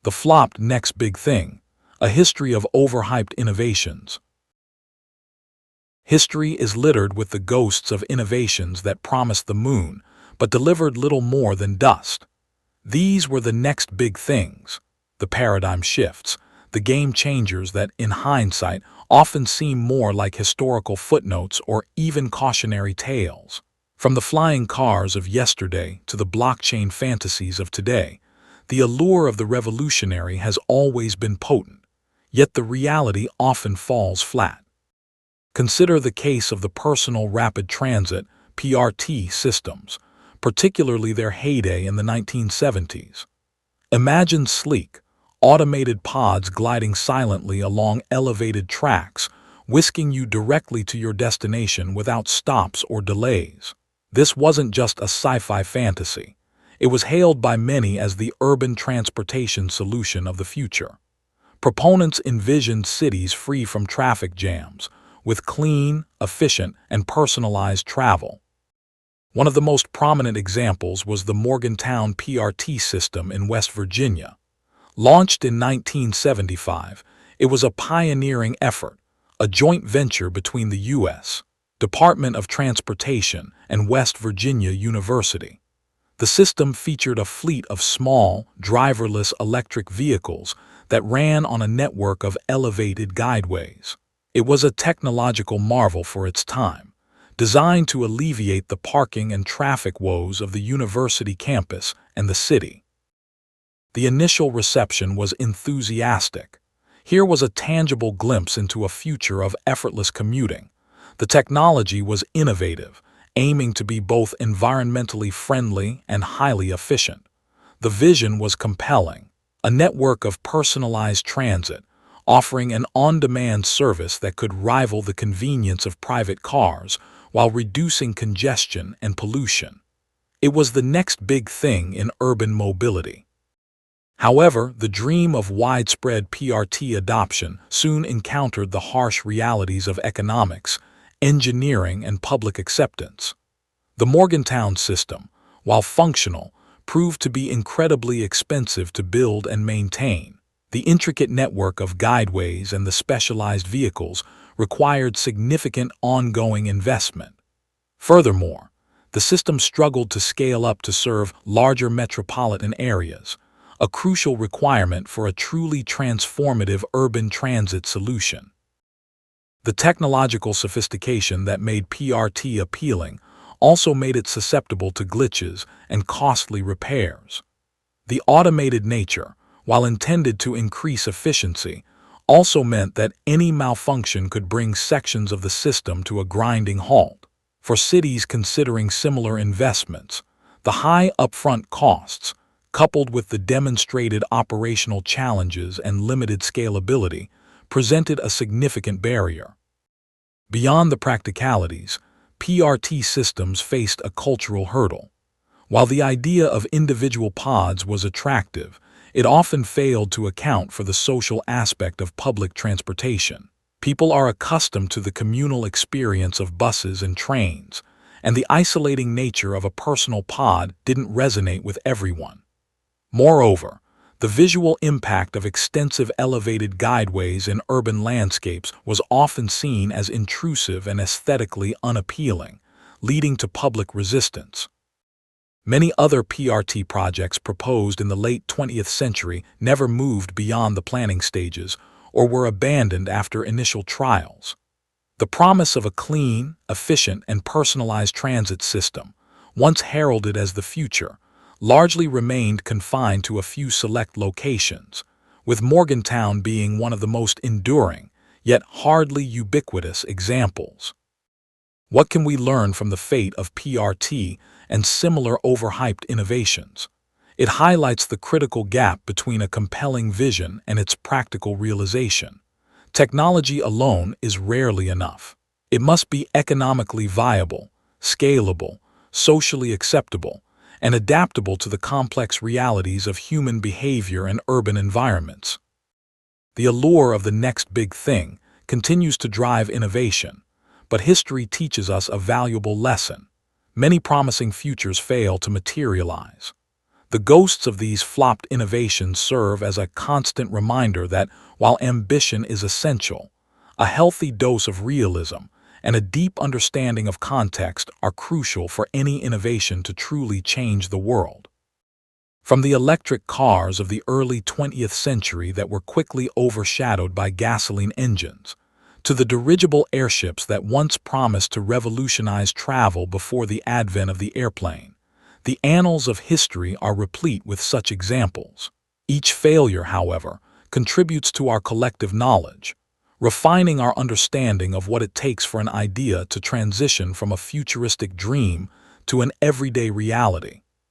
The flopped next big thing, a history of overhyped innovations. History is littered with the ghosts of innovations that promised the moon, but delivered little more than dust. These were the next big things, the paradigm shifts, the game changers that, in hindsight, often seem more like historical footnotes or even cautionary tales. From the flying cars of yesterday to the blockchain fantasies of today, the allure of the revolutionary has always been potent, yet the reality often falls flat. Consider the case of the personal rapid transit (PRT) systems, particularly their heyday in the 1970s. Imagine sleek, automated pods gliding silently along elevated tracks, whisking you directly to your destination without stops or delays. This wasn't just a sci-fi fantasy. It was hailed by many as the urban transportation solution of the future. Proponents envisioned cities free from traffic jams, with clean, efficient, and personalized travel. One of the most prominent examples was the Morgantown PRT system in West Virginia. Launched in 1975, it was a pioneering effort, a joint venture between the U.S. Department of Transportation and West Virginia University. The system featured a fleet of small, driverless electric vehicles that ran on a network of elevated guideways. It was a technological marvel for its time, designed to alleviate the parking and traffic woes of the university campus and the city. The initial reception was enthusiastic. Here was a tangible glimpse into a future of effortless commuting. The technology was innovative, aiming to be both environmentally friendly and highly efficient. The vision was compelling, a network of personalized transit, offering an on-demand service that could rival the convenience of private cars while reducing congestion and pollution. It was the next big thing in urban mobility. However, the dream of widespread PRT adoption soon encountered the harsh realities of economics, engineering, and public acceptance. The Morgantown system, while functional, proved to be incredibly expensive to build and maintain. The intricate network of guideways and the specialized vehicles required significant ongoing investment. Furthermore, the system struggled to scale up to serve larger metropolitan areas, a crucial requirement for a truly transformative urban transit solution. The technological sophistication that made PRT appealing also made it susceptible to glitches and costly repairs. The automated nature, while intended to increase efficiency, also meant that any malfunction could bring sections of the system to a grinding halt. For cities considering similar investments, the high upfront costs, coupled with the demonstrated operational challenges and limited scalability, presented a significant barrier. Beyond the practicalities, PRT systems faced a cultural hurdle. While the idea of individual pods was attractive, it often failed to account for the social aspect of public transportation. People are accustomed to the communal experience of buses and trains, and the isolating nature of a personal pod didn't resonate with everyone. Moreover, the visual impact of extensive elevated guideways in urban landscapes was often seen as intrusive and aesthetically unappealing, leading to public resistance. Many other PRT projects proposed in the late 20th century never moved beyond the planning stages or were abandoned after initial trials. The promise of a clean, efficient, and personalized transit system, once heralded as the future, largely remained confined to a few select locations, with Morgantown being one of the most enduring, yet hardly ubiquitous examples. What can we learn from the fate of PRT and similar overhyped innovations? It highlights the critical gap between a compelling vision and its practical realization. Technology alone is rarely enough. It must be economically viable, scalable, socially acceptable, and adaptable to the complex realities of human behavior and urban environments. The allure of the next big thing continues to drive innovation, but history teaches us a valuable lesson. Many promising futures fail to materialize. The ghosts of these flopped innovations serve as a constant reminder that, while ambition is essential, a healthy dose of realism and a deep understanding of context are crucial for any innovation to truly change the world. From the electric cars of the early 20th century that were quickly overshadowed by gasoline engines, to the dirigible airships that once promised to revolutionize travel before the advent of the airplane, the annals of history are replete with such examples. Each failure, however, contributes to our collective knowledge, refining our understanding of what it takes for an idea to transition from a futuristic dream to an everyday reality.